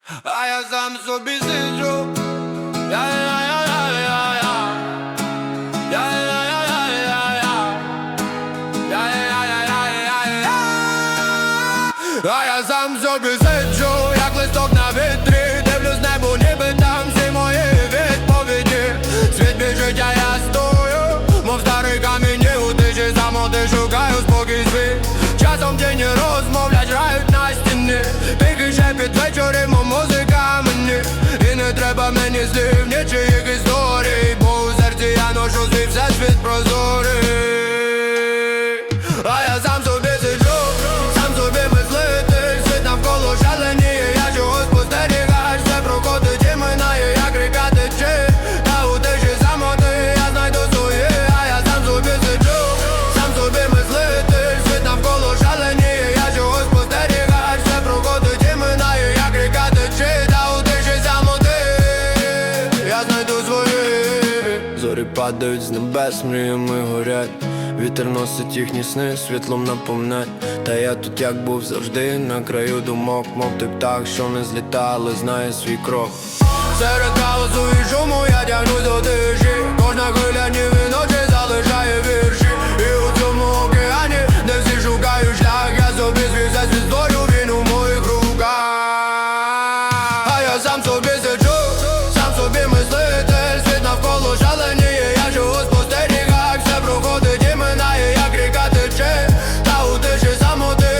А я сам собі сиджу. Я-я-я-я-я-я. Я-я-я-я-я-я. Я-я-я-я-я-я. А я сам собі сиджу, як листок на вітрі. Дивлюсь небо, ніби там всі мої відповіді. Світ біжить, а я стою, мов старий камінь у тиші. Самоти шукаю спокій свій. Часом тіні розмовлять, грають на стіні. Тихий шепіт вечорів, мов музика мені. І не треба мені слів, нічих історій, бо у серці я ношу свій всесвіт прозорий. А я сам собі сиджу, сам собі мислитель. Світ навколо шаленіє, я чогось спостерігаєш. Все проходить і минає, як ріка тече. Та у тиші самоти я знайду своє. А я сам собі сиджу, сам собі мислитель. Світ навколо шаленіє, я чогось спостерігаєш. Все проходить і минає, як ріка тече. Та у тиші самоти я знайду своє. Зорі падають з небес, мріями горять. Вітер носить їхні сни, світлом наповнять. Та я тут як був завжди, на краю думок. Мов той птах, що не злітає, але знає свій крок. Серед хаосу і шуму я тягнусь до тиші. Кожна хвиля ніби ночі залишає вірші. І у цьому океані, де всі шукають шлях, я собі свій всесвіт створю, він у моїх руках. А я сам собі